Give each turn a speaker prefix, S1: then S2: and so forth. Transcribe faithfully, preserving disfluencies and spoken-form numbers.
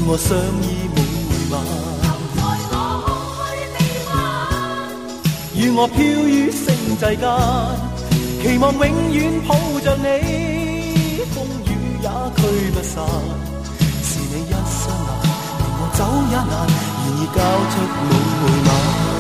S1: 我相依每晚。願我飄於星際間，期望永遠抱着你，風雨也驅不散。是你一剎那，令我走也難，願意交出每晚。